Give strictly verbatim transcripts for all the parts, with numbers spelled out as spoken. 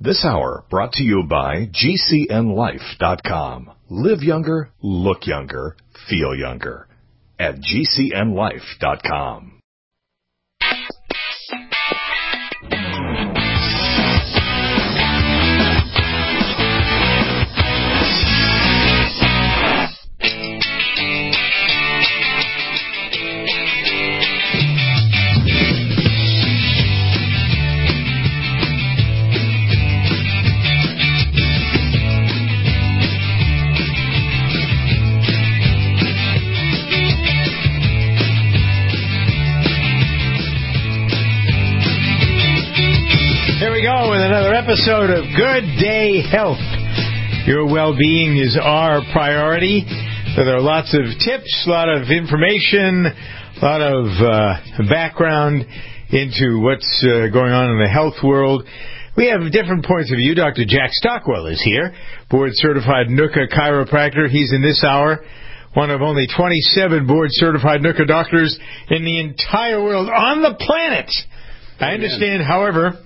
This hour brought to you by G C N life dot com. Live younger, look younger, feel younger at G C N life dot com. Episode of Good Day Health. Your well-being is our priority. So there are lots of tips, a lot of information, a lot of uh, background into what's uh, going on in the health world. We have different points of view. Doctor Jack Stockwell is here, board-certified N U C A chiropractor. He's in this hour one of only twenty-seven board-certified N U C A doctors in the entire world on the planet. I understand, however,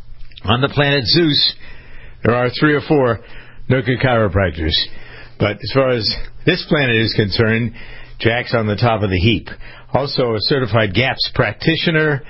on the planet Zeus, there are three or four N U C A chiropractors. But as far as this planet is concerned, Jack's on the top of the heap. Also a certified GAPS practitioner.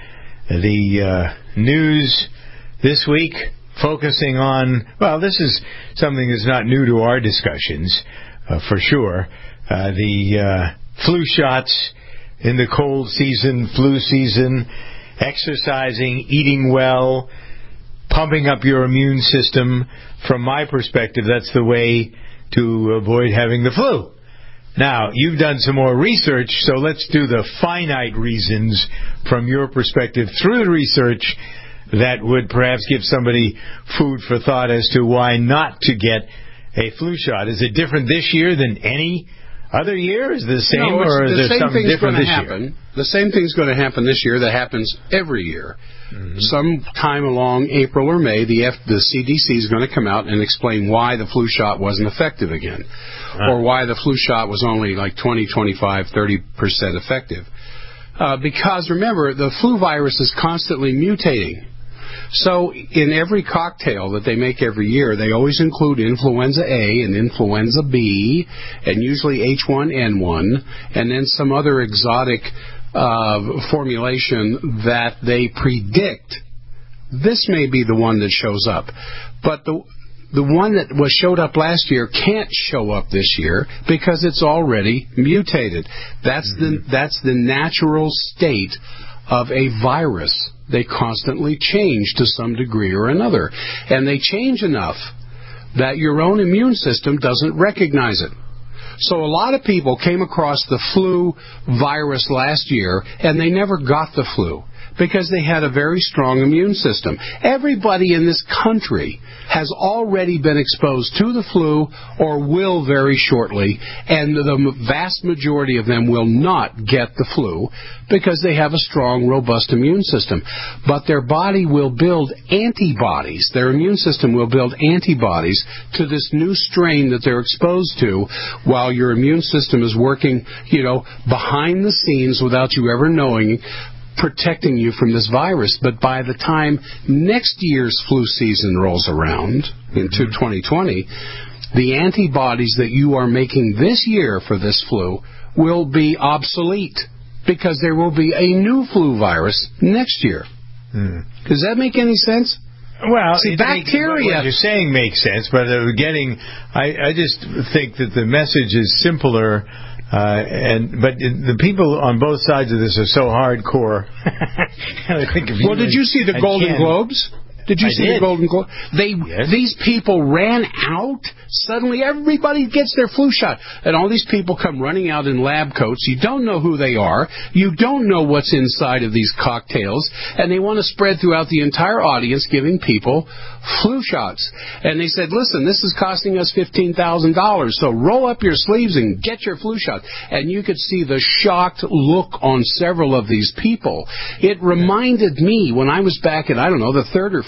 The uh, news this week focusing on, well, this is something that's not new to our discussions, uh, for sure. Uh, the uh, flu shots in the cold season, flu season, exercising, eating well, pumping up your immune system. From my perspective, that's the way to avoid having the flu. Now, you've done some more research, so let's do the finite reasons from your perspective through the research that would perhaps give somebody food for thought as to why not to get a flu shot. Is it different this year than any other year? Is it the same, no, or is the there something different this happen. year? The same thing's going to happen this year that happens every year. Mm-hmm. Sometime along April or May, the, F, the C D C is going to come out and explain why the flu shot wasn't effective again, uh-huh. or why the flu shot was only like twenty, twenty-five, thirty percent effective. Uh, because, remember, the flu virus is constantly mutating. So in every cocktail that they make every year, they always include influenza A and influenza B, and usually H one N one, and then some other exotic uh, formulation that they predict. This may be the one that shows up. But the the one that was showed up last year can't show up this year because it's already mutated. That's mm-hmm. the that's the natural state of a virus. They constantly change to some degree or another. And they change enough that your own immune system doesn't recognize it. So a lot of people came across the flu virus last year, and they never got the flu because they had a very strong immune system. Everybody in this country has already been exposed to the flu or will very shortly, and the vast majority of them will not get the flu because they have a strong, robust immune system. But their body will build antibodies. Their immune system will build antibodies to this new strain that they're exposed to while your immune system is working, you know, behind the scenes without you ever knowing, protecting you from this virus. But by the time next year's flu season rolls around into twenty twenty, the antibodies that you are making this year for this flu will be obsolete because there will be a new flu virus next year. Hmm. Does that make any sense? Well, See, bacteria. What you're saying makes sense, but uh, getting, I, I just think that the message is simpler. Uh, and but the people on both sides of this are so hardcore. I think of well, did you see the Golden Ken. Globes? Did you I see did. the Golden Globe? They yes. These people ran out. Suddenly, everybody gets their flu shot, and all these people come running out in lab coats. You don't know who they are. You don't know what's inside of these cocktails, and they want to spread throughout the entire audience, giving people flu shots. And they said, "Listen, this is costing us fifteen thousand dollars, so roll up your sleeves and get your flu shot." And you could see the shocked look on several of these people. It reminded me when I was back in, I don't know, the third or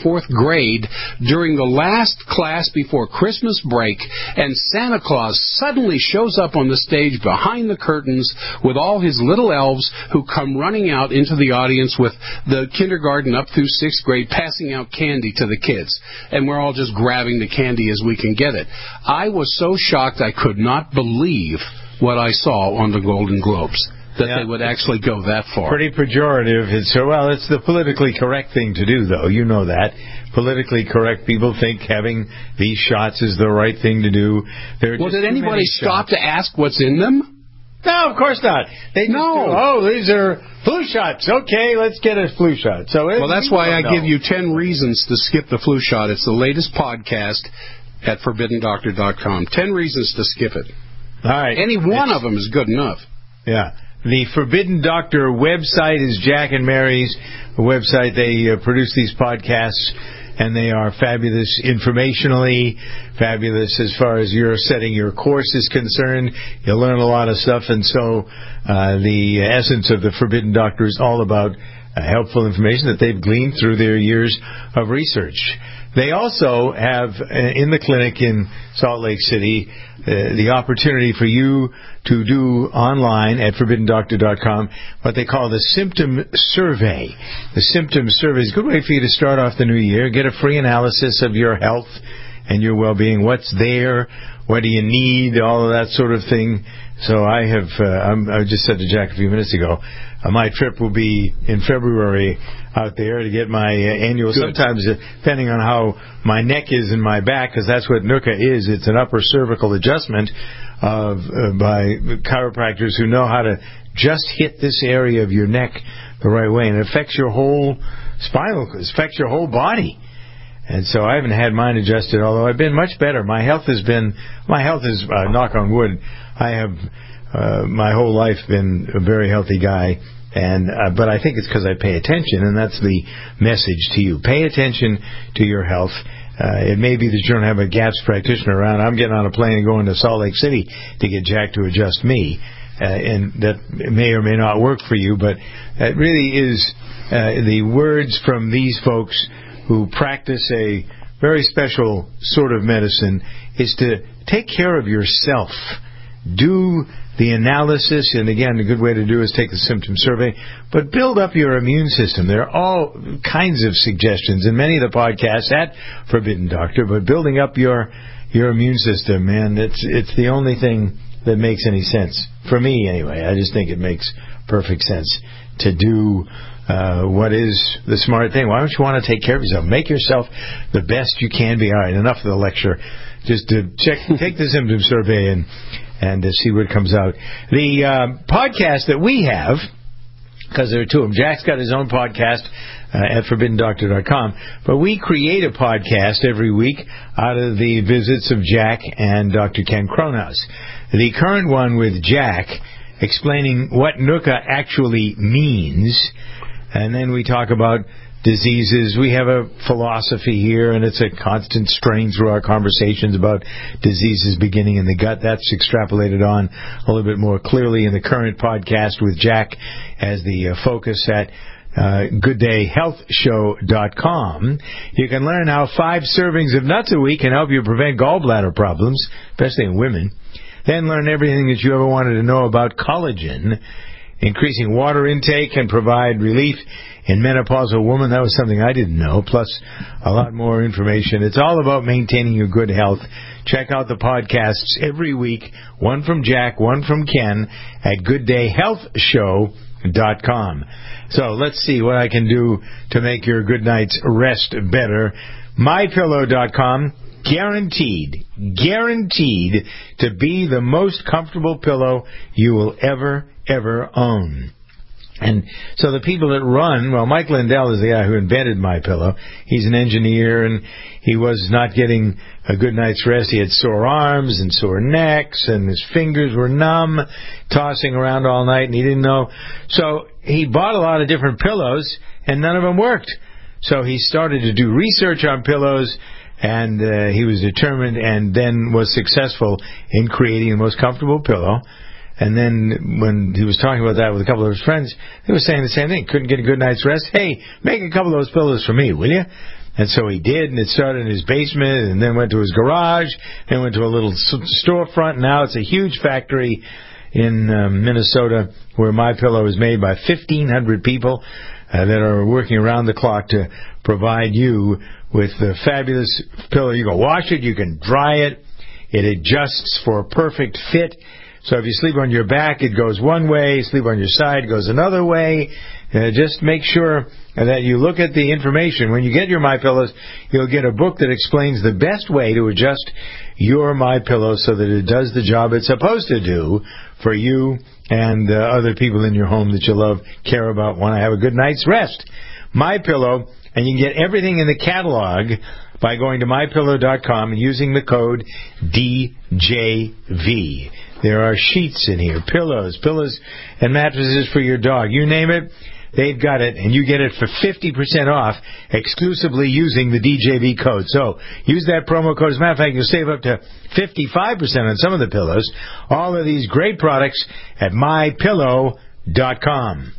fourth grade during the last class before Christmas break, and Santa Claus suddenly shows up on the stage behind the curtains with all his little elves who come running out into the audience with the kindergarten up through sixth grade passing out candy to the kids. And we're all just grabbing the candy as we can get it. I was so shocked I could not believe what I saw on the Golden Globes, that yeah. they would actually go that far. Pretty pejorative. It's, well, it's the politically correct thing to do, though. You know that. Politically correct people think having these shots is the right thing to do. There are well, just did anybody stop shots. to ask what's in them? No, of course not. They no. Do, oh, these are flu shots. Okay, let's get a flu shot. So well, that's why I know. give you ten reasons to skip the flu shot. It's the latest podcast at forbidden doctor dot com. Ten reasons to skip it. All right. Any one it's, of them is good enough. Yeah. The Forbidden Doctor website is Jack and Mary's website. They uh, produce these podcasts, and they are fabulous informationally, fabulous as far as your setting your course is concerned. You'll learn a lot of stuff, and so uh, the essence of the Forbidden Doctor is all about uh, helpful information that they've gleaned through their years of research. They also have, uh, in the clinic in Salt Lake City, uh, the opportunity for you to do online at forbidden doctor dot com what they call the symptom survey. The symptom survey is a good way for you to start off the new year, get a free analysis of your health and your well-being, what's there, what do you need, all of that sort of thing. So I have, uh, I'm, I just said to Jack a few minutes ago, uh, my trip will be in February out there to get my uh, annual, Good. sometimes uh, depending on how my neck is and my back, because that's what N U C A is. It's an upper cervical adjustment of uh, by chiropractors who know how to just hit this area of your neck the right way, and it affects your whole spinal, it affects your whole body. And so I haven't had mine adjusted, although I've been much better. My health has been, my health is, uh, knock on wood, I have uh, my whole life been a very healthy guy. And uh, but I think it's because I pay attention, and that's the message to you. Pay attention to your health. Uh, it may be that you don't have a GAPS practitioner around. I'm getting on a plane and going to Salt Lake City to get Jack to adjust me. Uh, and that may or may not work for you, but it really is uh, the words from these folks who practice a very special sort of medicine is to take care of yourself. Do the analysis, and again, a good way to do is take the symptom survey, but build up your immune system. There are all kinds of suggestions in many of the podcasts at Forbidden Doctor, but building up your your immune system, man, it's it's the only thing that makes any sense. For me, anyway. I just think it makes perfect sense to do uh, what is the smart thing. Why don't you want to take care of yourself? Make yourself the best you can be. All right, enough of the lecture. Just to check, take the symptom survey and and to see what comes out. The uh, podcast that we have, because there are two of them. Jack's got his own podcast uh, at forbidden doctor dot com, but we create a podcast every week out of the visits of Jack and Doctor Ken Cronhaus. The current one with Jack explaining what N U C A actually means, and then we talk about diseases. We have a philosophy here, and it's a constant strain through our conversations about diseases beginning in the gut. That's extrapolated on a little bit more clearly in the current podcast with Jack as the uh, focus at uh, good day health show dot com. You can learn how five servings of nuts a week can help you prevent gallbladder problems, especially in women. Then learn everything that you ever wanted to know about collagen. Increasing water intake can provide relief in menopausal women. That was something I didn't know, plus a lot more information. It's all about maintaining your good health. Check out the podcasts every week, one from Jack, one from Ken, at good day health show dot com. So let's see what I can do to make your good night's rest better. my pillow dot com. Guaranteed, guaranteed to be the most comfortable pillow you will ever, ever own. And so the people that run, well, Mike Lindell is the guy who invented MyPillow. He's an engineer, and he was not getting a good night's rest. He had sore arms and sore necks, and his fingers were numb, tossing around all night, and he didn't know. So he bought a lot of different pillows, and none of them worked. So he started to do research on pillows, and uh, he was determined and then was successful in creating the most comfortable pillow. And then when he was talking about that with a couple of his friends, they were saying the same thing. Couldn't get a good night's rest. Hey, make a couple of those pillows for me, will you? And so he did, and it started in his basement, and then went to his garage, and went to a little storefront. Now it's a huge factory in uh, Minnesota where MyPillow is made by fifteen hundred people uh, that are working around the clock to provide you with a fabulous pillow. You can wash it, you can dry it, it adjusts for a perfect fit. So if you sleep on your back, it goes one way. Sleep on your side, it goes another way. Uh, just make sure that you look at the information. When you get your MyPillows, you'll get a book that explains the best way to adjust your MyPillow so that it does the job it's supposed to do for you and uh, other people in your home that you love, care about, want to have a good night's rest. MyPillow, and you can get everything in the catalog by going to my pillow dot com and using the code D J V. There are sheets in here, pillows, pillows and mattresses for your dog. You name it, they've got it, and you get it for fifty percent off exclusively using the D J V code. So use that promo code. As a matter of fact, you'll save up to fifty-five percent on some of the pillows. All of these great products at my pillow dot com.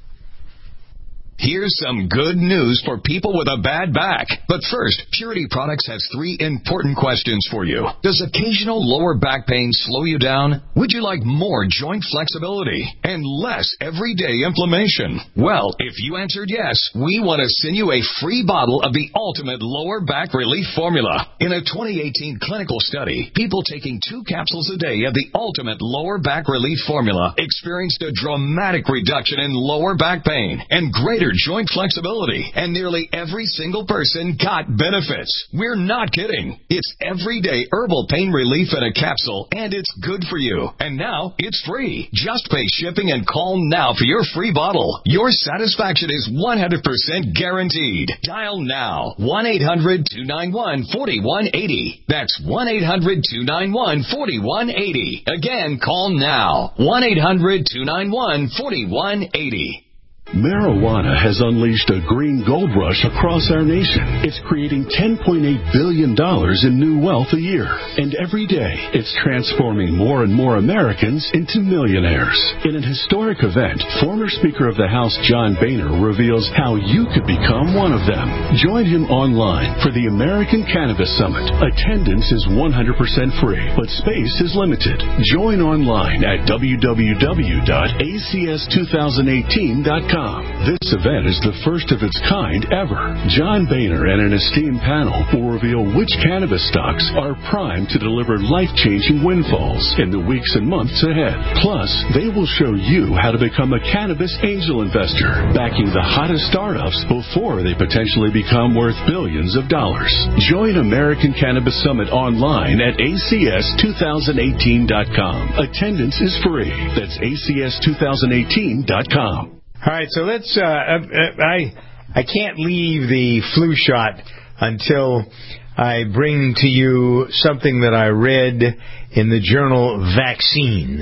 Here's some good news for people with a bad back. But first, Purity Products has three important questions for you. Does occasional lower back pain slow you down? Would you like more joint flexibility and less everyday inflammation? Well, if you answered yes, we want to send you a free bottle of the ultimate lower back relief formula. In a twenty eighteen clinical study, people taking two capsules a day of the ultimate lower back relief formula experienced a dramatic reduction in lower back pain and greater joint flexibility, and nearly every single person got benefits. We're not kidding. It's everyday herbal pain relief in a capsule, and it's good for you. And now it's free. Just pay shipping and call now for your free bottle. Your satisfaction is one hundred percent guaranteed. Dial now. one eight hundred two nine one four one eight zero. That's one eight hundred two nine one four one eight zero. Again, call now. one eight hundred two nine one four one eight zero. Marijuana has unleashed a green gold rush across our nation. It's creating ten point eight billion dollars in new wealth a year. And every day, it's transforming more and more Americans into millionaires. In an historic event, former Speaker of the House John Boehner reveals how you could become one of them. Join him online for the American Cannabis Summit. Attendance is one hundred percent free, but space is limited. Join online at w w w dot a c s two thousand eighteen dot com. This event is the first of its kind ever. John Boehner and an esteemed panel will reveal which cannabis stocks are primed to deliver life-changing windfalls in the weeks and months ahead. Plus, they will show you how to become a cannabis angel investor, backing the hottest startups before they potentially become worth billions of dollars. Join American Cannabis Summit online at a c s two thousand eighteen dot com. Attendance is free. That's a c s two thousand eighteen dot com. All right, so let's. Uh, I I can't leave the flu shot until I bring to you something that I read in the journal Vaccine.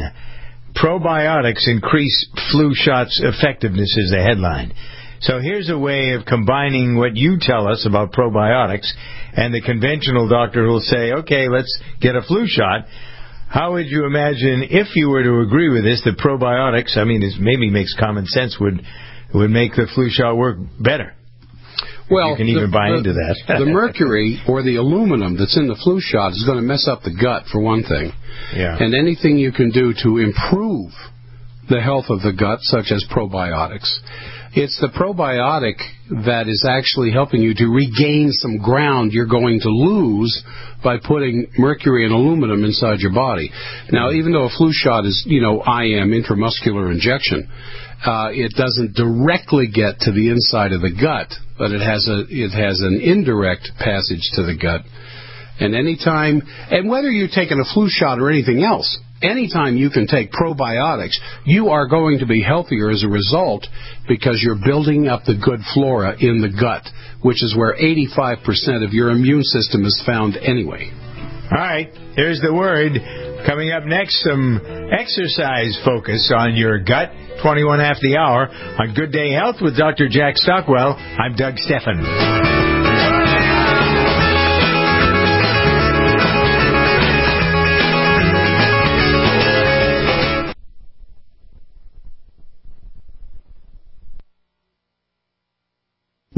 Probiotics increase flu shots' effectiveness is the headline. So here's a way of combining what you tell us about probiotics and the conventional doctor who will say, okay, let's get a flu shot. How would you imagine, if you were to agree with this, that probiotics, I mean, this maybe makes common sense, would would make the flu shot work better? Well, you can even the, buy the, into that. The mercury or the aluminum that's in the flu shot is going to mess up the gut, for one thing. Yeah. And anything you can do to improve the health of the gut, such as probiotics. It's the probiotic that is actually helping you to regain some ground you're going to lose by putting mercury and aluminum inside your body. Now, even though a flu shot is, you know, I M, intramuscular injection, uh, it doesn't directly get to the inside of the gut, but it has a it has an indirect passage to the gut. And anytime, and whether you're taking a flu shot or anything else, anytime you can take probiotics, you are going to be healthier as a result because you're building up the good flora in the gut, which is where eighty-five percent of your immune system is found anyway. All right, here's the word. Coming up next, some exercise focus on your gut. twenty-one after the hour on Good Day Health with Doctor Jack Stockwell. I'm Doug Steffen.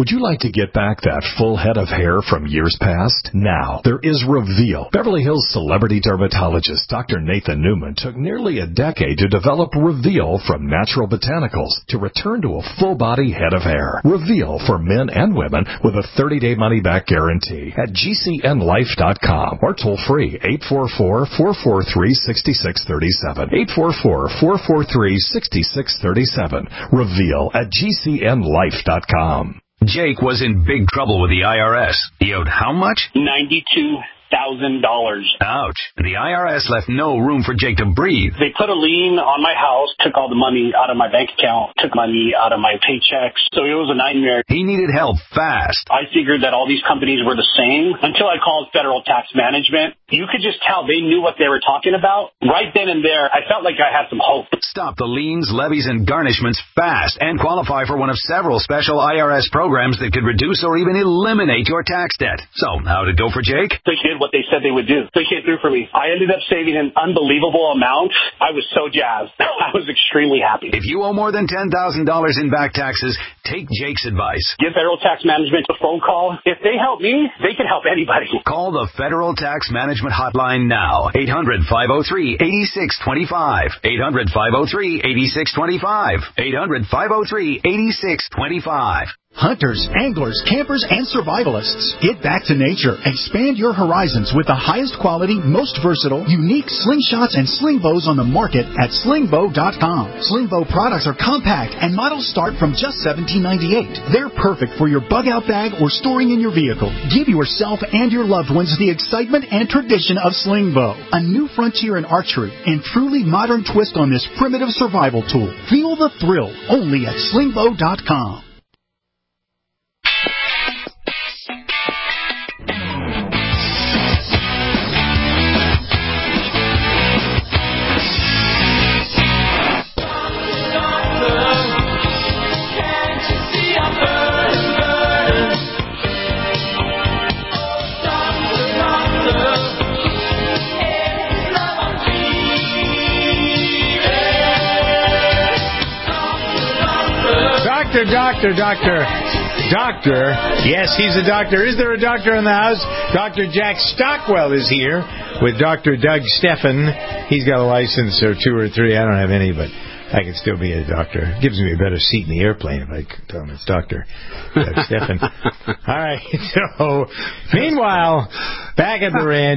Would you like to get back that full head of hair from years past? Now, there is Reveal. Beverly Hills celebrity dermatologist Doctor Nathan Newman took nearly a decade to develop Reveal from natural botanicals to return to a full-body head of hair. Reveal for men and women with a thirty-day money-back guarantee at G C N life dot com or toll-free eight four four, four four three, six six three seven. eight four four, four four three, six six three seven. Reveal at G C N life dot com. Jake was in big trouble with the I R S. He owed how much? ninety-two thousand dollars. Ouch. The I R S left no room for Jake to breathe. They put a lien on my house, took all the money out of my bank account, took money out of my paychecks. So it was a nightmare. He needed help fast. I figured that all these companies were the same until I called Federal Tax Management. You could just tell they knew what they were talking about. Right then and there, I felt like I had some hope. Stop the liens, levies, and garnishments fast and qualify for one of several special I R S programs that could reduce or even eliminate your tax debt. So, how'd it go for Jake? They did what they said they would do. They came through for me. I ended up saving an unbelievable amount. I was so jazzed. I was extremely happy. If you owe more than ten thousand dollars in back taxes, take Jake's advice. Give Federal Tax Management a phone call. If they help me, they can help anybody. Call the Federal Tax Management Hotline now. eight hundred, five oh three, eight six two five. eight hundred, five oh three, eight six two five. eight hundred, five oh three, eight six two five. Hunters, anglers, campers, and survivalists. Get back to nature. Expand your horizons with the highest quality, most versatile, unique slingshots and sling bows on the market at sling bow dot com. Sling bow products are compact and models start from just seventeen ninety-eight. They're perfect for your bug out bag or storing in your vehicle. Give yourself and your loved ones the excitement and tradition of sling bow, a new frontier in archery and truly modern twist on this primitive survival tool. Feel the thrill only at sling bow dot com. Doctor, doctor, doctor, doctor. Yes, he's a doctor. Is there a doctor in the house? Doctor Jack Stockwell is here with Doctor Doug Steffen. He's got a license or two or three. I don't have any, but I can still be a doctor. Gives me a better seat in the airplane if I tell him it's Doctor Doug Steffen. All right. So, meanwhile, back at the ranch,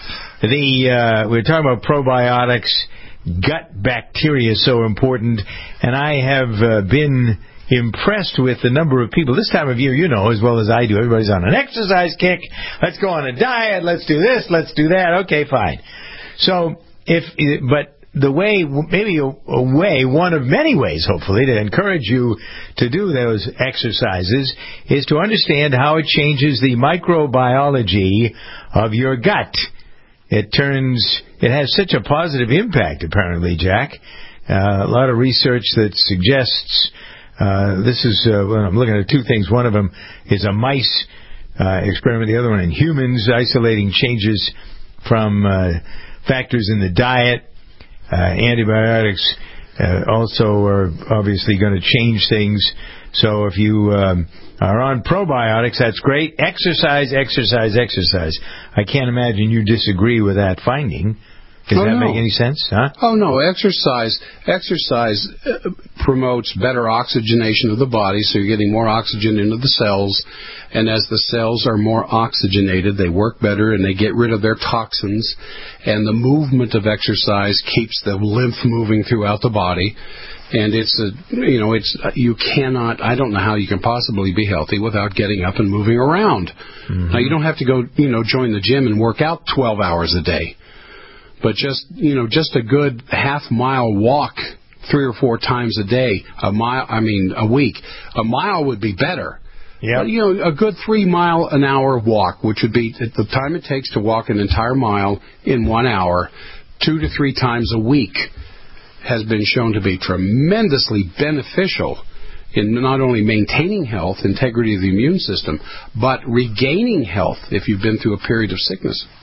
the uh, we were talking about probiotics. Gut bacteria is so important, and I have uh, been impressed with the number of people. This time of year, you know as well as I do, everybody's on an exercise kick. Let's go on a diet. Let's do this. Let's do that. Okay, fine. So, if but the way, maybe a, a way, one of many ways, hopefully, to encourage you to do those exercises is to understand how it changes the microbiology of your gut. It turns, it has such a positive impact, apparently, Jack. Uh, a lot of research that suggests, uh, this is, uh, well, I'm looking at two things. One of them is a mice uh, experiment, the other one in humans, isolating changes from uh, factors in the diet. Uh, antibiotics uh, also are obviously going to change things. So if you um, are on probiotics, that's great. Exercise, exercise, exercise. I can't imagine you disagree with that finding. Does oh, that no. make any sense? Huh? Oh, no. Exercise exercise uh, promotes better oxygenation of the body, so you're getting more oxygen into the cells. And as the cells are more oxygenated, they work better and they get rid of their toxins. And the movement of exercise keeps the lymph moving throughout the body. And it's a, you know, it's, you cannot, I don't know how you can possibly be healthy without getting up and moving around. Mm-hmm. Now, you don't have to go, you know, join the gym and work out twelve hours a day. But just, you know, just a good half mile walk three or four times a day, a mile, I mean, a week. A mile would be better. Yeah. You know, a good three mile an hour walk, which would be the time it takes to walk an entire mile in one hour, two to three times a week, has been shown to be tremendously beneficial in not only maintaining health, integrity of the immune system, but regaining health if you've been through a period of sickness.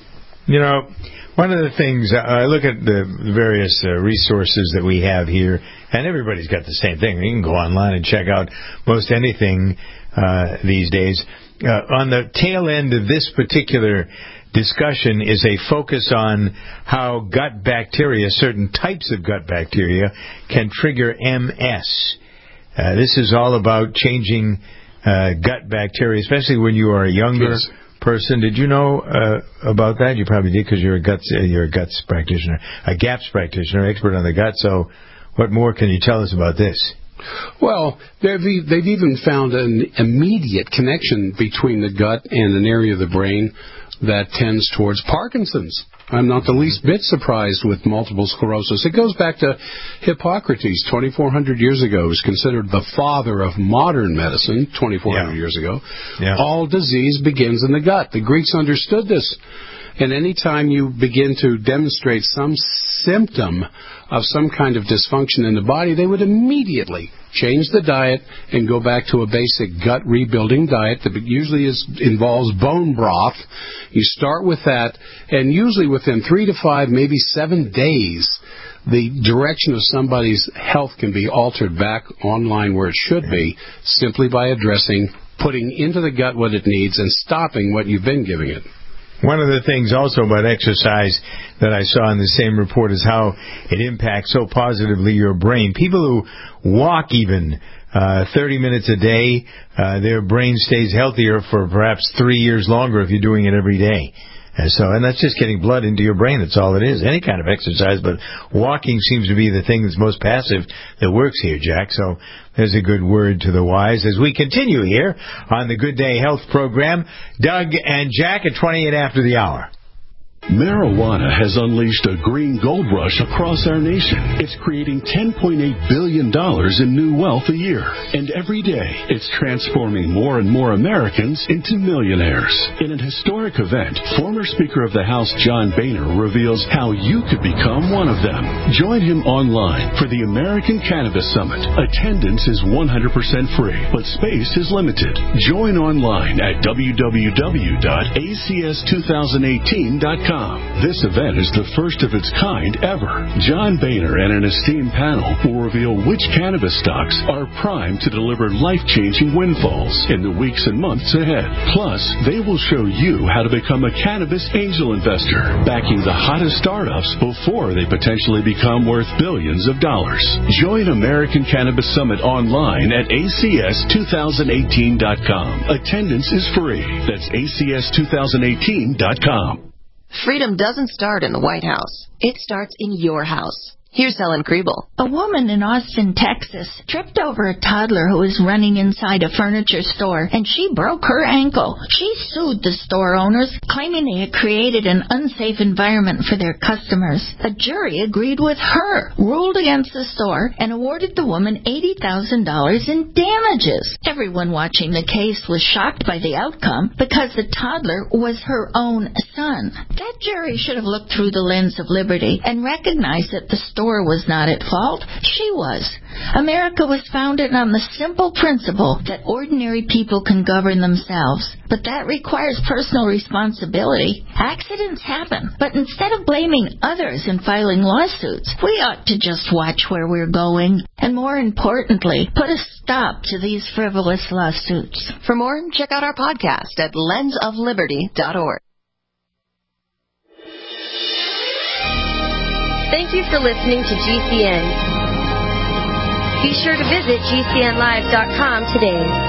You know, one of the things, uh, I look at the various uh, resources that we have here, and everybody's got the same thing. You can go online and check out most anything uh, these days. Uh, on the tail end of this particular discussion is a focus on how gut bacteria, certain types of gut bacteria, can trigger M S. Uh, this is all about changing uh, gut bacteria, especially when you are a younger yes. person. Did you know uh, about that? You probably did because you're a guts uh, you're a guts practitioner, a GAPS practitioner, expert on the gut. So, what more can you tell us about this? Well, they've, they've even found an immediate connection between the gut and an area of the brain that tends towards Parkinson's. I'm not the least bit surprised with multiple sclerosis. It goes back to Hippocrates, twenty-four hundred years ago. He was considered the father of modern medicine, twenty-four hundred yeah. years ago. Yeah. All disease begins in the gut. The Greeks understood this. And any time you begin to demonstrate some symptom of some kind of dysfunction in the body, they would immediately change the diet and go back to a basic gut rebuilding diet that usually is, involves bone broth. You start with that, and usually within three to five, maybe seven days, the direction of somebody's health can be altered back online where it should be simply by addressing, putting into the gut what it needs and stopping what you've been giving it. One of the things also about exercise that I saw in the same report is how it impacts so positively your brain. People who walk even uh, thirty minutes a day, uh, their brain stays healthier for perhaps three years longer if you're doing it every day. And so, and that's just getting blood into your brain. That's all it is. Any kind of exercise, but walking seems to be the thing that's most passive that works here, Jack. So there's a good word to the wise as we continue here on the Good Day Health program. Doug and Jack at twenty-eight after the hour. Marijuana has unleashed a green gold rush across our nation. It's creating ten point eight billion dollars in new wealth a year. And every day, it's transforming more and more Americans into millionaires. In an historic event, former Speaker of the House John Boehner reveals how you could become one of them. Join him online for the American Cannabis Summit. Attendance is one hundred percent free, but space is limited. Join online at w w w dot a c s two thousand eighteen dot com. This event is the first of its kind ever. John Boehner and an esteemed panel will reveal which cannabis stocks are primed to deliver life-changing windfalls in the weeks and months ahead. Plus, they will show you how to become a cannabis angel investor, backing the hottest startups before they potentially become worth billions of dollars. Join American Cannabis Summit online at a c s two thousand eighteen dot com. Attendance is free. That's a c s two thousand eighteen dot com. Freedom doesn't start in the White House. It starts in your house. Here's Helen Kriebel. A woman in Austin, Texas, tripped over a toddler who was running inside a furniture store, and she broke her ankle. She sued the store owners, claiming they had created an unsafe environment for their customers. A jury agreed with her, ruled against the store, and awarded the woman eighty thousand dollars in damages. Everyone watching the case was shocked by the outcome because the toddler was her own son. That jury should have looked through the lens of liberty and recognized that the store was not at fault. She was. America was founded on the simple principle that ordinary people can govern themselves. But that requires personal responsibility. Accidents happen, but instead of blaming others and filing lawsuits, we ought to just watch where we're going. And more importantly, put a stop to these frivolous lawsuits. For more, check out our podcast at lens of liberty dot org. Thank you for listening to G C N. Be sure to visit G C N live dot com today.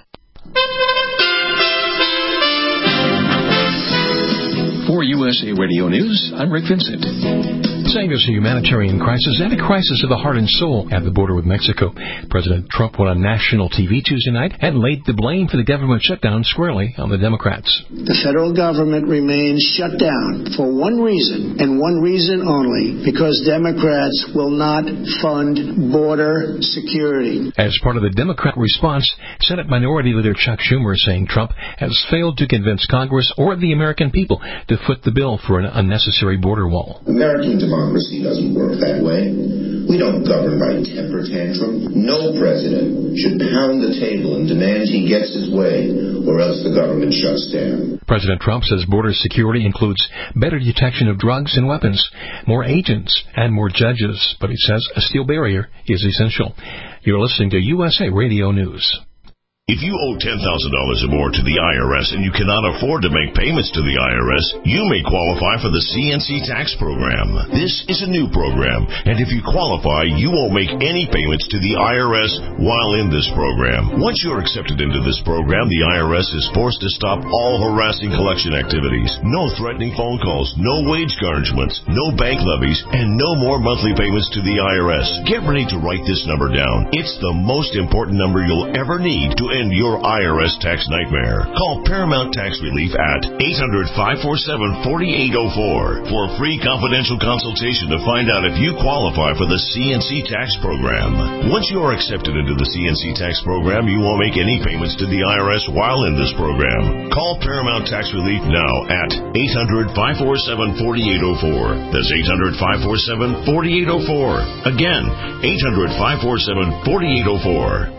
For U S A Radio News, I'm Rick Vincent. Saying there's a humanitarian crisis and a crisis of the heart and soul at the border with Mexico. President Trump went on national T V Tuesday night and laid the blame for the government shutdown squarely on the Democrats. The federal government remains shut down for one reason, and one reason only, because Democrats will not fund border security. As part of the Democrat response, Senate Minority Leader Chuck Schumer is saying Trump has failed to convince Congress or the American people to foot the bill for an unnecessary border wall. American democracy democracy doesn't work that way. We don't govern by temper tantrum. No president should pound the table and demand he gets his way, or else the government shuts down. President Trump says border security includes better detection of drugs and weapons, more agents, and more judges. But he says a steel barrier is essential. You're listening to U S A Radio News. If you owe ten thousand dollars or more to the I R S and you cannot afford to make payments to the I R S, you may qualify for the C N C tax program. This is a new program, and if you qualify, you won't make any payments to the I R S while in this program. Once you're accepted into this program, the I R S is forced to stop all harassing collection activities. No threatening phone calls, no wage garnishments, no bank levies, and no more monthly payments to the I R S. Get ready to write this number down. It's the most important number you'll ever need to end your I R S tax nightmare. Call Paramount Tax Relief at eight hundred, five four seven, four eight zero four for a free confidential consultation to find out if you qualify for the C N C tax program. Once you are accepted into the C N C tax program, you won't make any payments to the I R S while in this program. Call Paramount Tax Relief now at eight hundred, five four seven, four eight zero four. That's eight hundred, five four seven, four eight zero four. Again, eight hundred, five four seven, four eight zero four.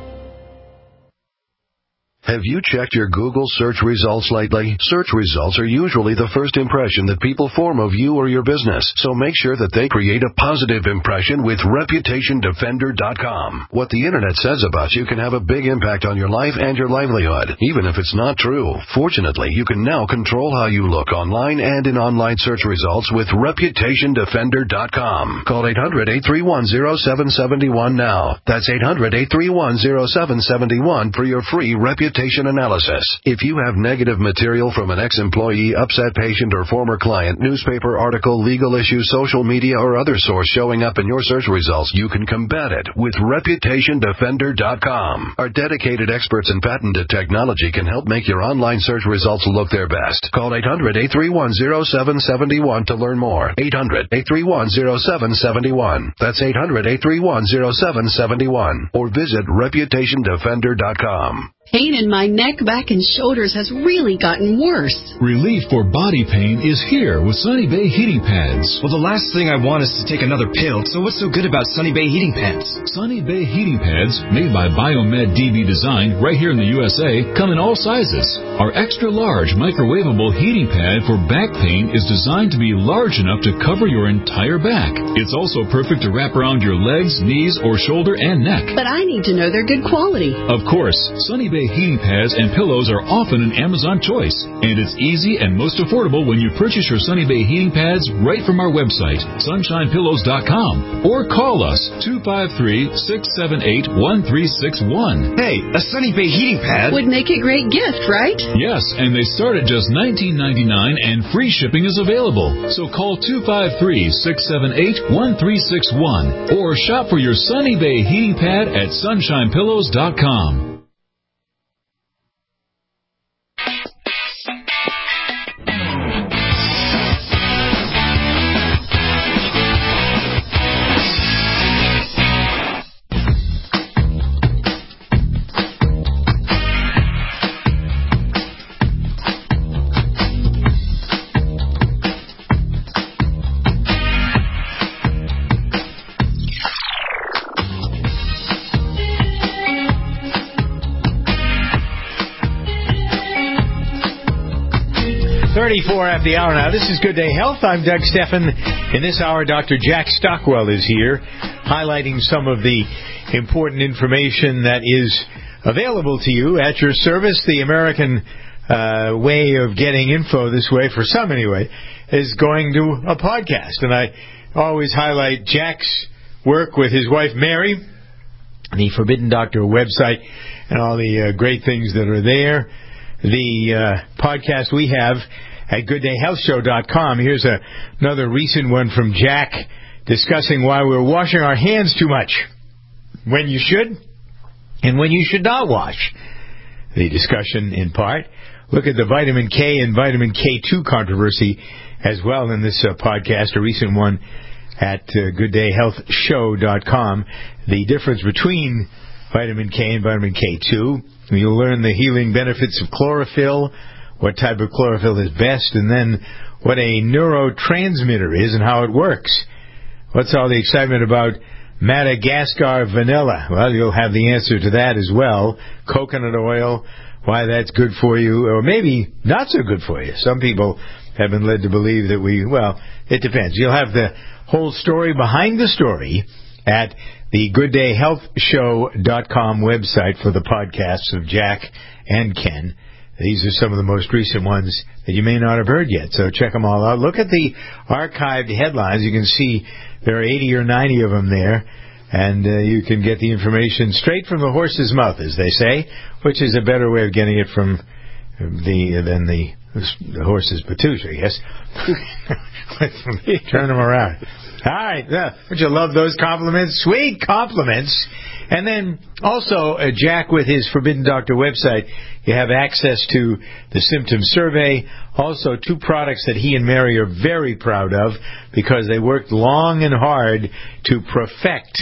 Have you checked your Google search results lately? Search results are usually the first impression that people form of you or your business, so make sure that they create a positive impression with Reputation Defender dot com. What the Internet says about you can have a big impact on your life and your livelihood, even if it's not true. Fortunately, you can now control how you look online and in online search results with Reputation Defender dot com. Call eight hundred, eight three one, zero seven seven one now. That's eight hundred, eight three one, zero seven seven one for your free Reputation analysis. If you have negative material from an ex-employee, upset patient, or former client, newspaper article, legal issue, social media, or other source showing up in your search results, you can combat it with Reputation Defender dot com. Our dedicated experts in patented technology can help make your online search results look their best. Call eight hundred, eight three one, zero seven seven one to learn more. eight hundred, eight three one, zero seven seven one. That's eight hundred, eight three one, zero seven seven one. Or visit Reputation Defender dot com. Pain in my neck, back, and shoulders has really gotten worse. Relief for body pain is here with Sunny Bay heating pads. Well, the last thing I want is to take another pill, so what's so good about Sunny Bay heating pads? Sunny Bay heating pads, made by Biomed D B Design right here in the U S A, come in all sizes. Our extra large microwavable heating pad for back pain is designed to be large enough to cover your entire back. It's also perfect to wrap around your legs, knees, or shoulder and neck. But I need to know they're good quality. Of course, Sunny Bay heating pads and pillows are often an Amazon choice, and it's easy and most affordable when you purchase your Sunny Bay heating pads right from our website, sunshine pillows dot com, or call us two five three, six seven eight, one three six one. Hey, a Sunny Bay heating pad would make a great gift, right? Yes, and they start at just nineteen ninety-nine, and free shipping is available. So call two five three, six seven eight, one three six one or shop for your Sunny Bay heating pad at sunshine pillows dot com. thirty-four at the hour now. This is Good Day Health. I'm Doug Steffen. In this hour, Doctor Jack Stockwell is here, highlighting some of the important information that is available to you at your service. The American uh, way of getting info this way, for some anyway, is going to a podcast. And I always highlight Jack's work with his wife, Mary, the Forbidden Doctor website, and all the uh, great things that are there. The uh, podcast we have at good day health show dot com. Here's a, another recent one from Jack discussing why we're washing our hands too much, when you should and when you should not wash. The discussion in part. Look at the vitamin K and vitamin K two controversy as well in this uh, podcast, a recent one at uh, good day health show dot com. The difference between vitamin K and vitamin K two. You'll learn the healing benefits of chlorophyll, what type of chlorophyll is best, and then what a neurotransmitter is and how it works. what's all the excitement about Madagascar vanilla? Well, you'll have the answer to that as well. Coconut oil, why that's good for you, or maybe not so good for you. Some people have been led to believe that we, well, it depends. You'll have the whole story behind the story at the good day health show dot com website for the podcasts of Jack and Ken. These are some of the most recent ones that you may not have heard yet, so check them all out. Look at the archived headlines. You can see there are eighty or ninety of them there, and uh, you can get the information straight from the horse's mouth, as they say, which is a better way of getting it from the than the, the horse's patoosh, I guess. Turn them around. All right. Uh, would you love those compliments? Sweet compliments. And then also, uh, Jack, with his Forbidden Doctor website, you have access to the symptom survey. Also, two products that he and Mary are very proud of because they worked long and hard to perfect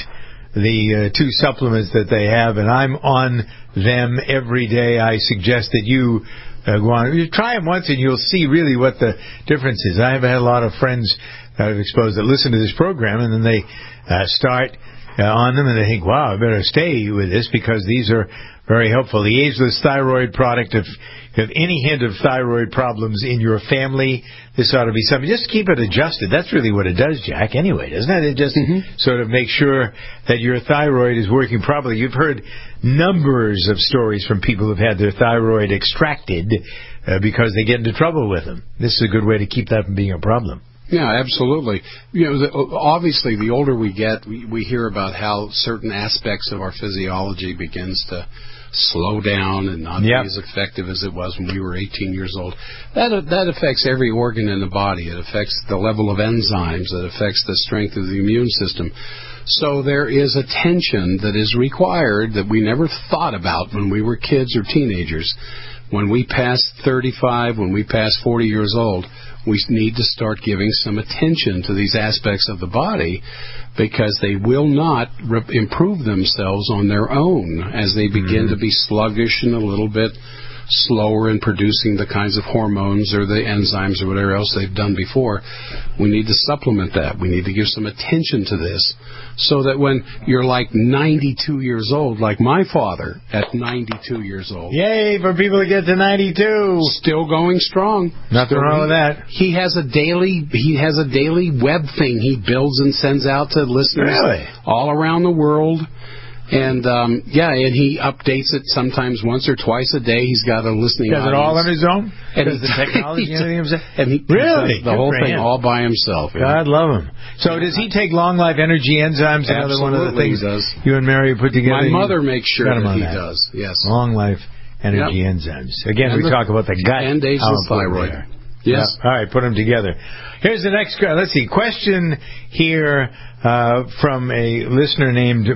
the uh, two supplements that they have, and I'm on them every day. I suggest that you uh, go on. You try them once, and you'll see really what the difference is. I have had a lot of friends that I've exposed that listen to this program, and then they uh, start uh, on them, and they think, wow, I better stay with this because these are very helpful. The Ageless Thyroid product, if you have any hint of thyroid problems in your family, this ought to be something. Just keep it adjusted. That's really what it does, Jack, anyway, doesn't it? It just mm-hmm. sort of makes sure that your thyroid is working properly. You've heard numbers of stories from people who've had their thyroid extracted uh, because they get into trouble with them. This is a good way to keep that from being a problem. Yeah, absolutely. You know, the, obviously, the older we get, we, we hear about how certain aspects of our physiology begins to slow down and not yep. be as effective as it was when we were eighteen years old. That that affects every organ in the body. It affects the level of enzymes. It affects the strength of the immune system. So there is attention that is required that we never thought about when we were kids or teenagers. When we pass thirty-five, when we pass forty years old, we need to start giving some attention to these aspects of the body because they will not re- improve themselves on their own as they begin mm-hmm. to be sluggish and a little bit slower in producing the kinds of hormones or the enzymes or whatever else they've done before. We need to supplement that. We need to give some attention to this so that when you're like ninety-two years old, like my father at ninety-two years old. Yay, for people to get to ninety-two. Still going strong. Nothing wrong with that. He has a daily he has a daily web thing he builds and sends out to listeners really? all around the world. And, um, yeah, and he updates it sometimes once or twice a day. He's got a listening audience. Does it all on his own? And does the technology and everything? And he really? does the whole thing him. all by himself. God yeah. love him. So does he take Long Life Energy Enzymes? Absolutely, another one of the things he does. You and Mary put together? My mother makes sure that he that. does, yes. Long Life Energy yep. Enzymes. Again, and we the, talk about the gut. And Ageless Thyroid. Yes. Yep. All right, put them together. Here's the next, let's see, question here uh, from a listener named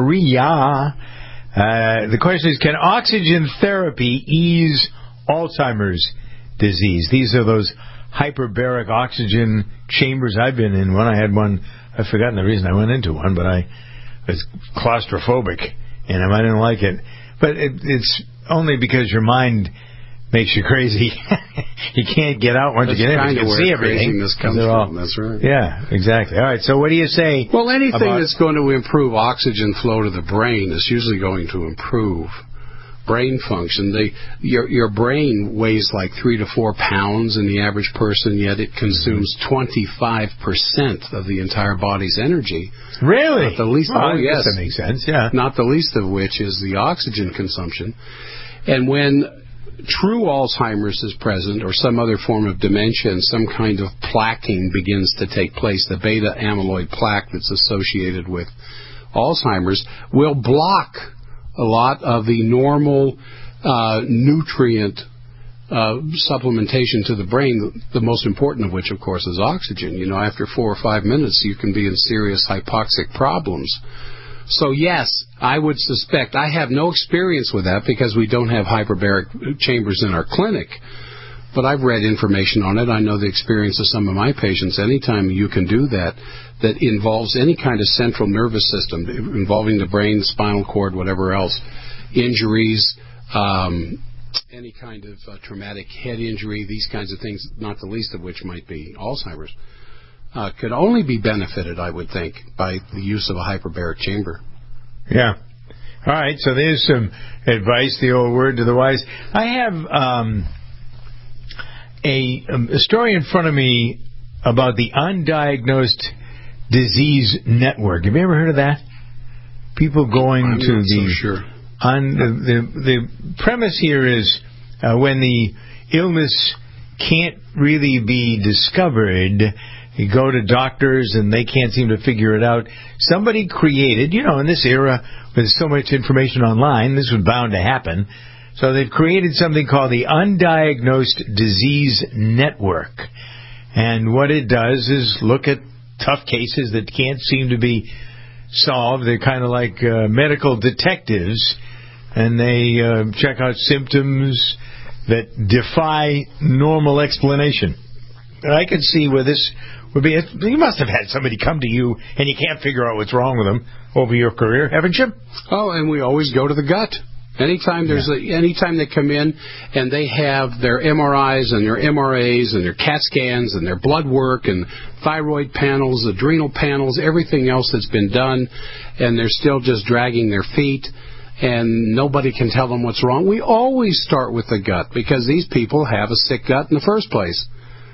Maria. Uh, the question is, can oxygen therapy ease Alzheimer's disease? These are those hyperbaric oxygen chambers. I've been in one. I had one. I've forgotten the reason I went into one, but I was claustrophobic in them. I didn't like it. But it, it's only because your mind makes you crazy. You can't get out once that's you get in. You can see everything. Comes all, from. That's right. Yeah, exactly. All right, so what do you say? Well, anything about that's going to improve oxygen flow to the brain is usually going to improve brain function. They, your, your brain weighs like three to four pounds in the average person, yet it consumes twenty-five percent of the entire body's energy. Really? Not the least well, oh, yes. That makes sense, yeah. Not the least of which is the oxygen consumption. And when true Alzheimer's is present or some other form of dementia and some kind of plaquing begins to take place, the beta amyloid plaque that's associated with Alzheimer's will block a lot of the normal uh, nutrient uh, supplementation to the brain, the most important of which, of course, is oxygen. You know, after four or five minutes, you can be in serious hypoxic problems. So, yes, I would suspect, I have no experience with that because we don't have hyperbaric chambers in our clinic, but I've read information on it. I know the experience of some of my patients. Anytime you can do that, that involves any kind of central nervous system, involving the brain, the spinal cord, whatever else, injuries, um, any kind of uh, traumatic head injury, these kinds of things, not the least of which might be Alzheimer's. uh, could only be benefited, I would think, by the use of a hyperbaric chamber. Yeah. All right, so there's some advice, the old word to the wise. I have um, a, a story in front of me about the Undiagnosed Disease Network. Have you ever heard of that? People going I'm to not the... so sure. Un, the, the premise here is uh, when the illness can't really be discovered, you go to doctors and they can't seem to figure it out. Somebody created, you know, in this era with so much information online, this was bound to happen. So they've created something called the Undiagnosed Disease Network. And what it does is look at tough cases that can't seem to be solved. They're kind of like uh, medical detectives, and they uh, check out symptoms that defy normal explanation. And I could see where this would be. You must have had somebody come to you and you can't figure out what's wrong with them over your career, haven't you? Oh, and we always go to the gut. Anytime there's yeah. a, anytime they come in and they have their M R Is and their M R As and their CAT scans and their blood work and thyroid panels, adrenal panels, everything else that's been done, and they're still just dragging their feet and nobody can tell them what's wrong, we always start with the gut because these people have a sick gut in the first place.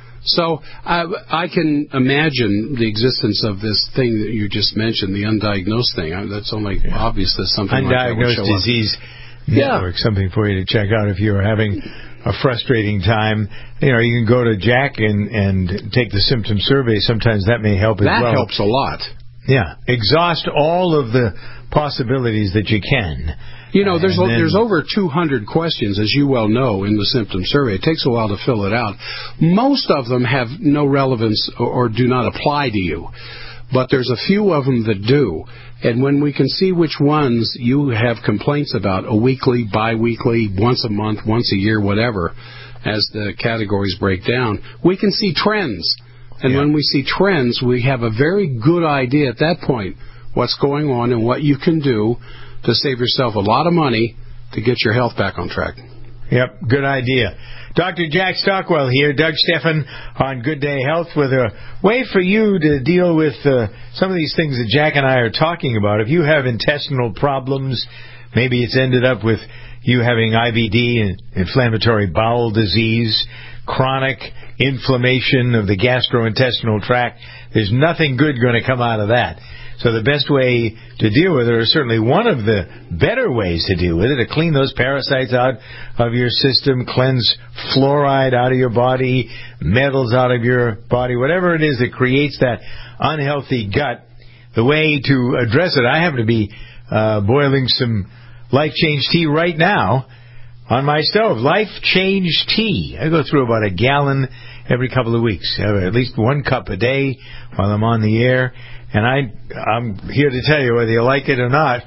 So I, I can imagine the existence of this thing that you just mentioned, the undiagnosed thing. I, that's only yeah. obvious that something like that would show Undiagnosed disease up. Network, yeah. something for you to check out if you're having a frustrating time. You know, you can go to Jack and, and take the symptom survey. Sometimes that may help as that well. That helps a lot. Yeah. Exhaust all of the possibilities that you can. You know, there's then, there's over two hundred questions, as you well know, in the symptom survey. It takes a while to fill it out. Most of them have no relevance or, or do not apply to you. But there's a few of them that do. And when we can see which ones you have complaints about, a weekly, bi-weekly, once a month, once a year, whatever, as the categories break down, we can see trends. And yeah. when we see trends, we have a very good idea at that point what's going on and what you can do to save yourself a lot of money to get your health back on track. Yep, good idea. Doctor Jack Stockwell here, Doug Stephan on Good Day Health, with a way for you to deal with uh, some of these things that Jack and I are talking about. If you have intestinal problems, maybe it's ended up with you having I B D, and inflammatory bowel disease, chronic inflammation of the gastrointestinal tract, there's nothing good going to come out of that. So the best way to deal with it, or certainly one of the better ways to deal with it, to clean those parasites out of your system, cleanse fluoride out of your body, metals out of your body, whatever it is that creates that unhealthy gut, the way to address it, I happen to be uh, boiling some Life Change tea right now on my stove. Life Change tea. I go through about a gallon every couple of weeks. I have at least one cup a day while I'm on the air. And I, I'm here to tell you, whether you like it or not,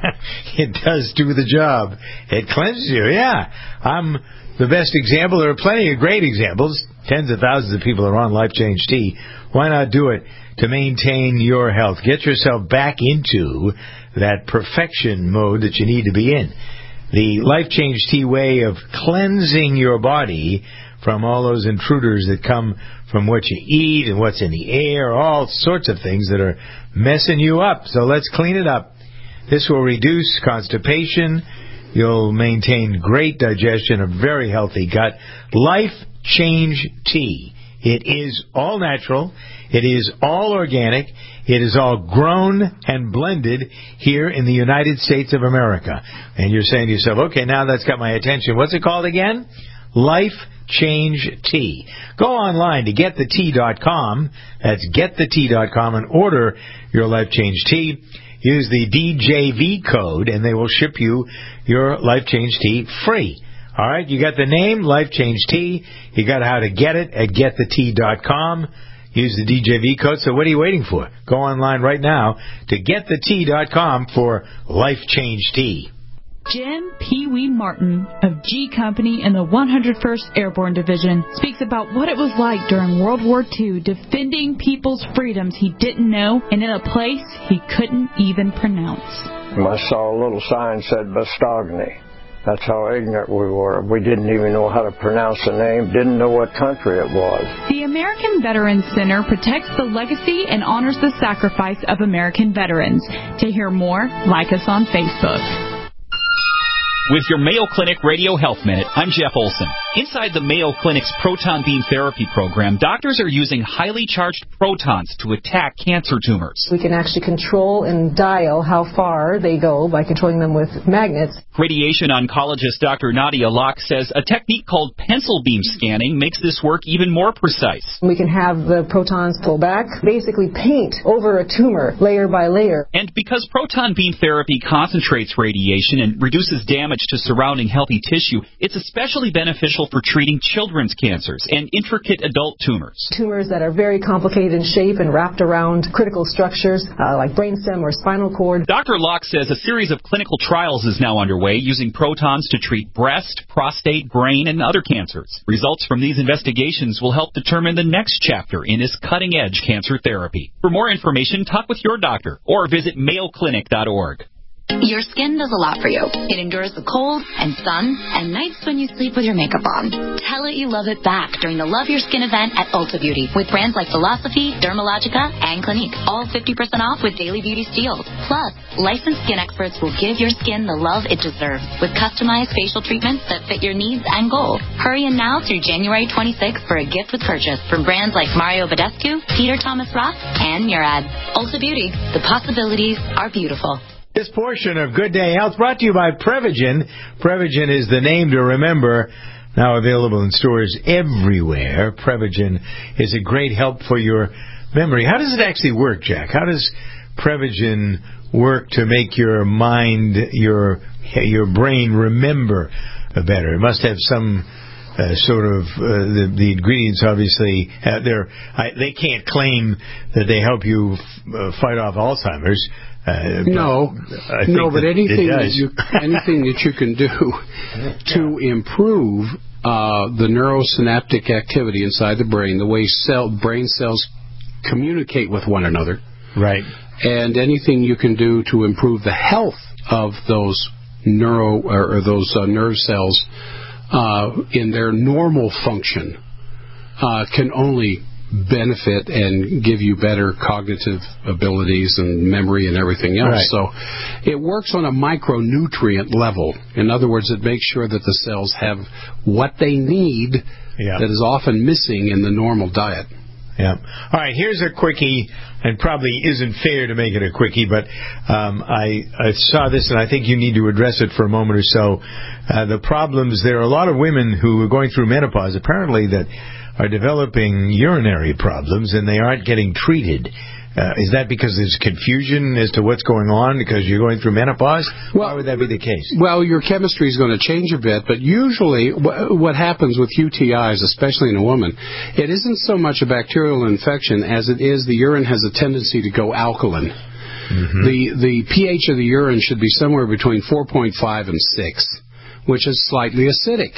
it does do the job. It cleanses you, yeah. I'm the best example. There are plenty of great examples. Tens of thousands of people are on Life Change tea. Why not do it to maintain your health? Get yourself back into that perfection mode that you need to be in. The Life Change tea way of cleansing your body from all those intruders that come from what you eat and what's in the air, all sorts of things that are messing you up. So let's clean it up. This will reduce constipation. You'll maintain great digestion, a very healthy gut. Life Change tea. It is all natural. It is all organic. It is all grown and blended here in the United States of America. And you're saying to yourself, okay, now that's got my attention. What's it called again? Life Change tea. Go online to get the tea dot com. That's get the tea dot com and order your Life Change tea. Use the D J V code and they will ship you your Life Change tea free. All right, you got the name, Life Change tea. You got how to get it at get the tea dot com. Use the D J V code. So what are you waiting for? Go online right now to get the tea dot com for Life Change tea. Jim Pee Wee Martin of G Company in the one hundred first Airborne Division speaks about what it was like during World War Two defending people's freedoms he didn't know and in a place he couldn't even pronounce. I saw a little sign that said Bastogny. That's how ignorant we were. We didn't even know how to pronounce the name, didn't know what country it was. The American Veterans Center protects the legacy and honors the sacrifice of American veterans. To hear more, like us on Facebook. With your Mayo Clinic Radio Health Minute, I'm Jeff Olson. Inside the Mayo Clinic's proton beam therapy program, doctors are using highly charged protons to attack cancer tumors. We can actually control and dial how far they go by controlling them with magnets. Radiation oncologist Doctor Nadia Locke says a technique called pencil beam scanning makes this work even more precise. We can have the protons pull back, basically paint over a tumor layer by layer. And because proton beam therapy concentrates radiation and reduces damage to surrounding healthy tissue, it's especially beneficial for treating children's cancers and intricate adult tumors. Tumors that are very complicated in shape and wrapped around critical structures uh, like brainstem or spinal cord. Doctor Locke says a series of clinical trials is now underway using protons to treat breast, prostate, brain, and other cancers. Results from these investigations will help determine the next chapter in this cutting-edge cancer therapy. For more information, talk with your doctor or visit mayo clinic dot org. Your skin does a lot for you. It endures the cold and sun and nights when you sleep with your makeup on. Tell it you love it back during the Love Your Skin event at Ulta Beauty with brands like Philosophy, Dermalogica, and Clinique. All fifty percent off with Daily Beauty steals. Plus, licensed skin experts will give your skin the love it deserves with customized facial treatments that fit your needs and goals. Hurry in now through January twenty-sixth for a gift with purchase from brands like Mario Badescu, Peter Thomas Roth, and Murad. Ulta Beauty. The possibilities are beautiful. This portion of Good Day Health brought to you by Prevagen. Prevagen is the name to remember. Now available in stores everywhere. Prevagen is a great help for your memory. How does it actually work, Jack? How does Prevagen work to make your mind, your your brain remember better? It must have some uh, sort of uh, the, the ingredients. Obviously, uh, they're I, they can't claim that they help you f- uh, fight off Alzheimer's. Uh, no, but no, but anything that you anything that you can do to improve uh, the neurosynaptic activity inside the brain, the way cell brain cells communicate with one another, right? And anything you can do to improve the health of those neuro or, or those uh, nerve cells uh, in their normal function uh, can only benefit and give you better cognitive abilities and memory and everything else. Right. So it works on a micronutrient level. In other words, it makes sure that the cells have what they need yeah. that is often missing in the normal diet. Yeah. All right, here's a quickie, and probably isn't fair to make it a quickie, but um, I, I saw this, and I think you need to address it for a moment or so. Uh, the problems, there are a lot of women who are going through menopause, apparently, that are developing urinary problems, and they aren't getting treated. Uh, is that because there's confusion as to what's going on because you're going through menopause? Well, why would that be the case? Well, your chemistry is going to change a bit, but usually w- what happens with U T Is, especially in a woman, it isn't so much a bacterial infection as it is the urine has a tendency to go alkaline. Mm-hmm. The the pH of the urine should be somewhere between four point five and six, which is slightly acidic.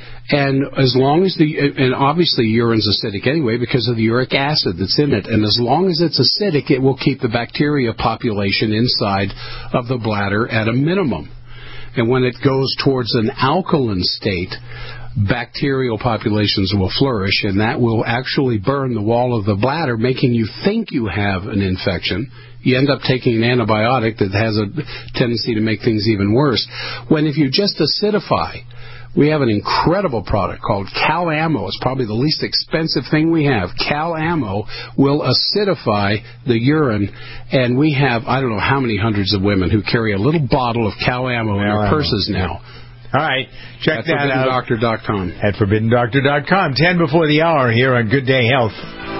And as long as the, and obviously urine's acidic anyway because of the uric acid that's in it, and as long as it's acidic, it will keep the bacteria population inside of the bladder at a minimum. And when it goes towards an alkaline state, bacterial populations will flourish, and that will actually burn the wall of the bladder, making you think you have an infection. You end up taking an antibiotic that has a tendency to make things even worse. When if you just acidify, we have an incredible product called CalAmmo. It's probably the least expensive thing we have. CalAmmo will acidify the urine, and we have, I don't know how many hundreds of women who carry a little bottle of CalAmmo in their purses now. All right, check at that forbidden out. doctor dot com. At forbidden doctor dot com. Ten before the hour here on Good Day Health.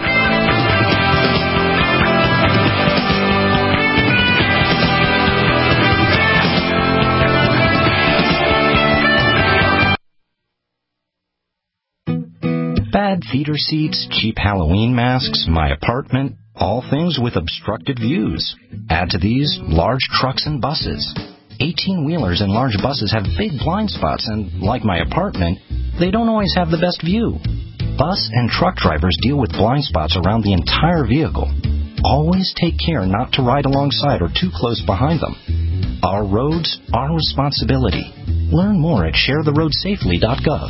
Bad theater seats, cheap Halloween masks, my apartment, all things with obstructed views. Add to these large trucks and buses. eighteen-wheelers and large buses have big blind spots, and like my apartment, they don't always have the best view. Bus and truck drivers deal with blind spots around the entire vehicle. Always take care not to ride alongside or too close behind them. Our roads, our responsibility. Learn more at share the road safely dot gov.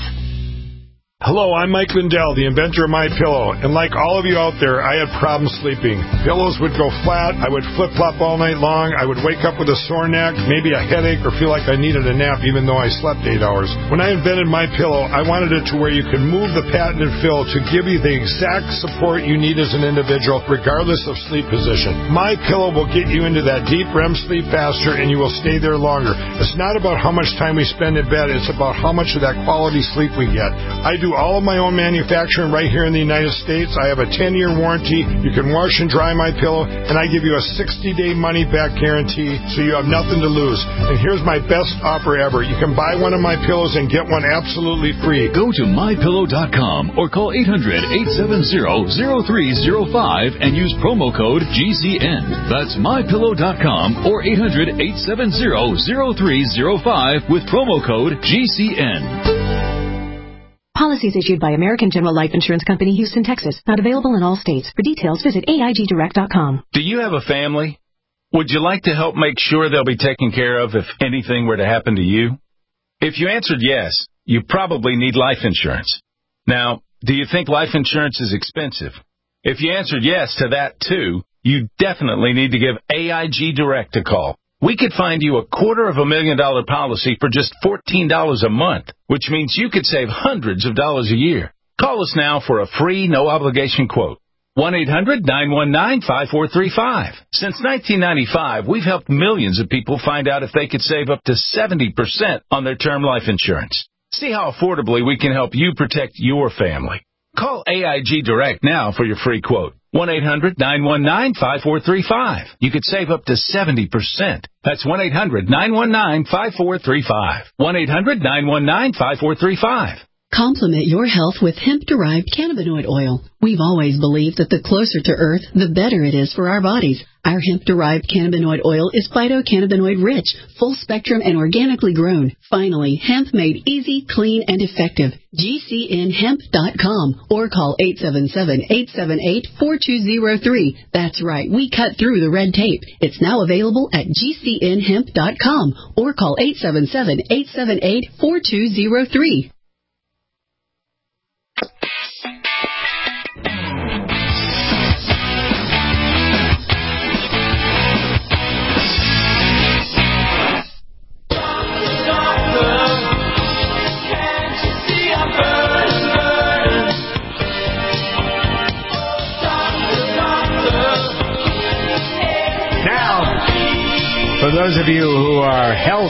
Hello, I'm Mike Lindell, the inventor of MyPillow, and like all of you out there, I had problems sleeping. Pillows would go flat, I would flip-flop all night long, I would wake up with a sore neck, maybe a headache, or feel like I needed a nap even though I slept eight hours. When I invented MyPillow, I wanted it to where you could move the patented fill to give you the exact support you need as an individual, regardless of sleep position. MyPillow will get you into that deep R E M sleep faster, and you will stay there longer. It's not about how much time we spend in bed, it's about how much of that quality sleep we get. I do all of my own manufacturing right here in the United States. I have a ten-year warranty. You can wash and dry my pillow, and I give you a sixty-day money-back guarantee, so you have nothing to lose. And here's my best offer ever. You can buy one of my pillows and get one absolutely free. Go to my pillow dot com or call eight hundred, eight seven zero, zero three zero five and use promo code G C N. That's my pillow dot com or eight hundred, eight seven zero, zero three zero five with promo code G C N. Policies issued by American General Life Insurance Company, Houston, Texas. Not available in all states. For details, visit A I G direct dot com. Do you have a family? Would you like to help make sure they'll be taken care of if anything were to happen to you? If you answered yes, you probably need life insurance. Now, do you think life insurance is expensive? If you answered yes to that too, you definitely need to give A I G Direct a call. We could find you a quarter of a million dollar policy for just fourteen dollars a month, which means you could save hundreds of dollars a year. Call us now for a free, no-obligation quote. one eight hundred, nine one nine, five four three five. Since nineteen ninety-five, we've helped millions of people find out if they could save up to seventy percent on their term life insurance. See how affordably we can help you protect your family. Call A I G Direct now for your free quote. one eight hundred, nine one nine, five four three five. You could save up to seventy percent. That's one eight hundred, nine one nine, five four three five. one eight hundred, nine one nine, five four three five. Complement your health with hemp-derived cannabinoid oil. We've always believed that the closer to Earth, the better it is for our bodies. Our hemp-derived cannabinoid oil is phytocannabinoid-rich, full-spectrum, and organically grown. Finally, hemp made easy, clean, and effective. G C N hemp dot com or call eight seven seven, eight seven eight, four two zero three. That's right, we cut through the red tape. It's now available at G C N hemp dot com or call eight seven seven, eight seven eight, four two zero three. For those of you who are health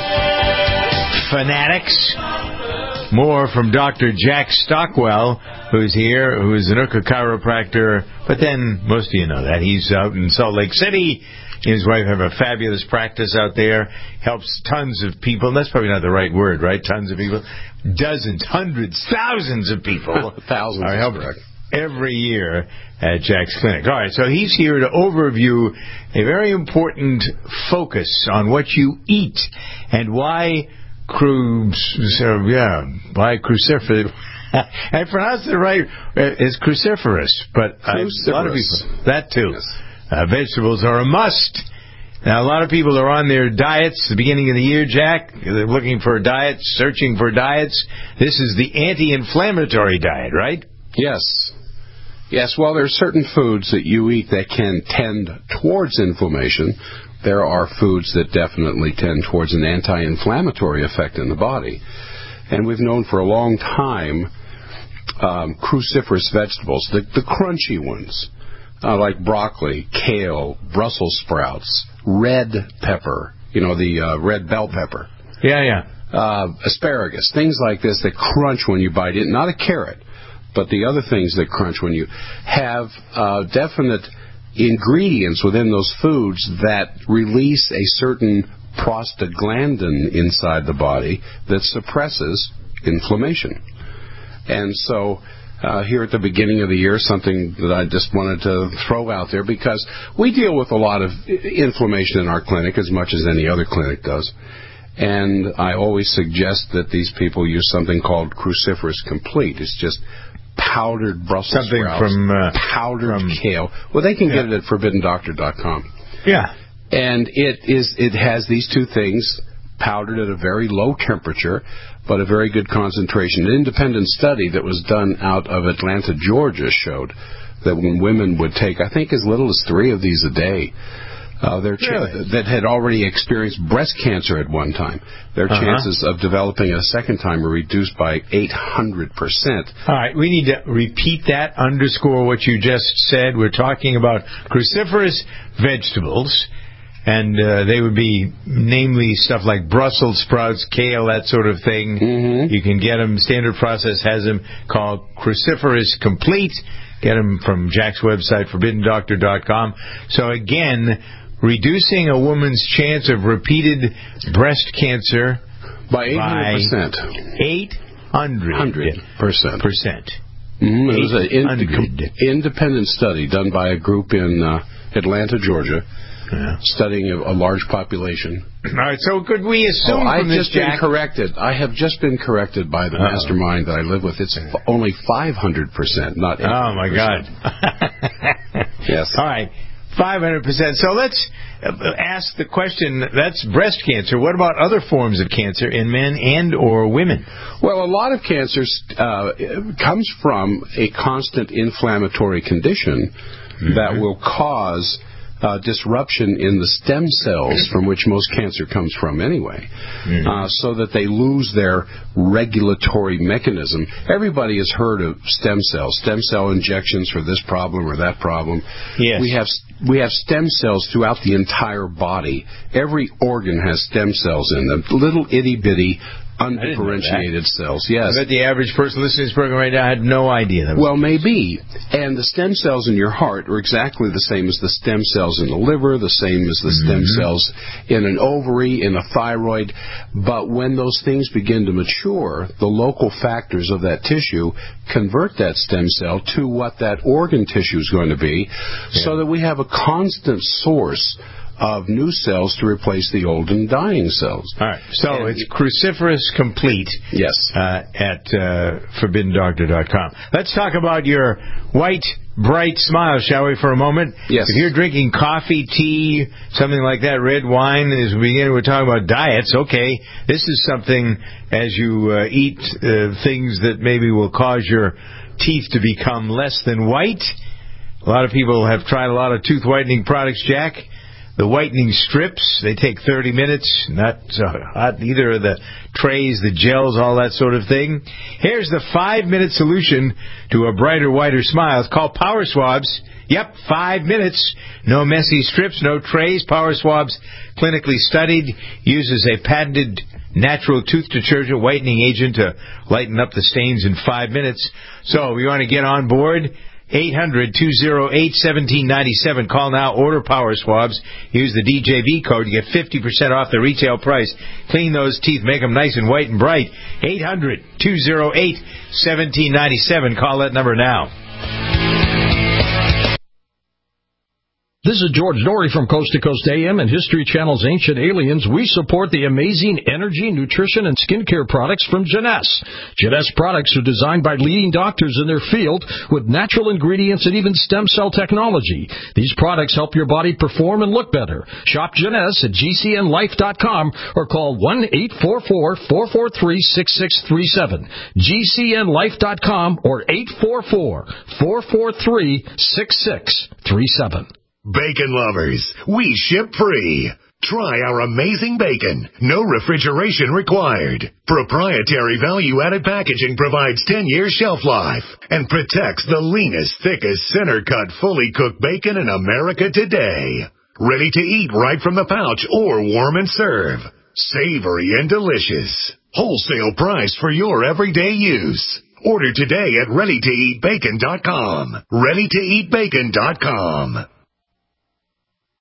fanatics, more from Doctor Jack Stockwell, who's here, who's an Uka chiropractor, but then most of you know that. He's out in Salt Lake City. He and his wife have a fabulous practice out there, helps tons of people. And that's probably not the right word, right? Tons of people. Dozens, hundreds, thousands of people. Thousands are helped every year at Jack's clinic. All right, so he's here to overview a very important focus on what you eat and why cru- so, yeah, why cruciferous. I pronounced it right. It's cruciferous, but I, a lot of people that too. Yes. Uh, vegetables are a must. Now, a lot of people are on their diets at the beginning of the year, Jack. They're looking for a diet, searching for diets. This is the anti-inflammatory diet, right? Yes. Yes, well, there are certain foods that you eat that can tend towards inflammation. There are foods that definitely tend towards an anti-inflammatory effect in the body. And we've known for a long time um, cruciferous vegetables, the, the crunchy ones, uh, like broccoli, kale, Brussels sprouts, red pepper, you know, the uh, red bell pepper. Yeah, yeah. Uh, asparagus, things like this that crunch when you bite it. Not a carrot, but the other things that crunch when you have uh, definite ingredients within those foods that release a certain prostaglandin inside the body that suppresses inflammation. And so uh, here at the beginning of the year, something that I just wanted to throw out there, because we deal with a lot of inflammation in our clinic as much as any other clinic does. And I always suggest that these people use something called Cruciferous Complete. It's just powdered Brussels something sprouts, from uh, powdered from, kale. Well, they can yeah. get it at forbidden doctor dot com. Yeah. And it is it has these two things, powdered at a very low temperature, but a very good concentration. An independent study that was done out of Atlanta, Georgia, showed that when women would take, I think, as little as three of these a day, uh, their ch- really? that had already experienced breast cancer at one time, their Uh-huh. chances of developing it a second time are reduced by eight hundred percent. All right, we need to repeat that, underscore what you just said. We're talking about cruciferous vegetables, and uh, they would be namely stuff like Brussels sprouts, kale, that sort of thing. Mm-hmm. You can get them, Standard Process has them called Cruciferous Complete. Get them from Jack's website, forbidden doctor dot com. So again, reducing a woman's chance of repeated breast cancer by eight hundred percent. eight hundred percent. Percent. Mm-hmm. It was an ind- independent study done by a group in uh, Atlanta, Georgia, yeah. studying a, a large population. All right, so could we assume oh, from I've this, just Jack? been corrected. I have just been corrected by the Uh-oh. mastermind that I live with. It's f- only five hundred percent, not eight hundred percent. Oh, my God. Yes. All right, five hundred percent. So let's ask the question, that's breast cancer. What about other forms of cancer in men and or women? Well, a lot of cancers uh, comes from a constant inflammatory condition mm-hmm. that will cause Uh, disruption in the stem cells from which most cancer comes from anyway, mm-hmm. uh, so that they lose their regulatory mechanism. Everybody has heard of stem cells, stem cell injections for this problem or that problem. Yes. We have we have stem cells throughout the entire body. Every organ has stem cells in them, little itty-bitty undifferentiated cells. Yes. I bet the average person listening to this program right now had no idea. That was well, maybe. And the stem cells in your heart are exactly the same as the stem cells in the liver, the same as the mm-hmm. stem cells in an ovary, in a thyroid. But when those things begin to mature, the local factors of that tissue convert that stem cell to what that organ tissue is going to be, yeah. so that we have a constant source of new cells to replace the old and dying cells. All right. So and it's Cruciferous Complete. Yes. Uh, at uh, forbidden doctor dot com. Let's talk about your white, bright smile, shall we, for a moment? Yes. If you're drinking coffee, tea, something like that, red wine, as we begin, we're talking about diets. Okay, this is something as you uh, eat uh, things that maybe will cause your teeth to become less than white. A lot of people have tried a lot of tooth whitening products, Jack. The whitening strips, they take thirty minutes, not so hot, either of the trays, the gels, all that sort of thing. Here's the five-minute solution to a brighter, whiter smile. It's called Power Swabs. Yep, five minutes. No messy strips, no trays. Power Swabs, clinically studied, uses a patented natural tooth detergent whitening agent to lighten up the stains in five minutes. So, you want to get on board? eight hundred, two oh eight, one seven nine seven. Call now. Order Power Swabs. Use the D J V code to get fifty percent off the retail price. Clean those teeth. Make them nice and white and bright. eight hundred, two oh eight, one seven nine seven. Call that number now. This is George Dory from Coast to Coast A M and History Channel's Ancient Aliens. We support the amazing energy, nutrition, and skincare products from Jeunesse. Jeunesse products are designed by leading doctors in their field with natural ingredients and even stem cell technology. These products help your body perform and look better. Shop Jeunesse at G C N life dot com or call one eight four four, four four three, six six three seven. G C N life dot com or eight four four, four four three, six six three seven. Bacon lovers, we ship free. Try our amazing bacon. No refrigeration required. Proprietary value-added packaging provides ten years shelf life and protects the leanest, thickest, center-cut, fully cooked bacon in America today. Ready to eat right from the pouch or warm and serve. Savory and delicious. Wholesale price for your everyday use. Order today at ready to eat bacon dot com. ready to eat bacon dot com.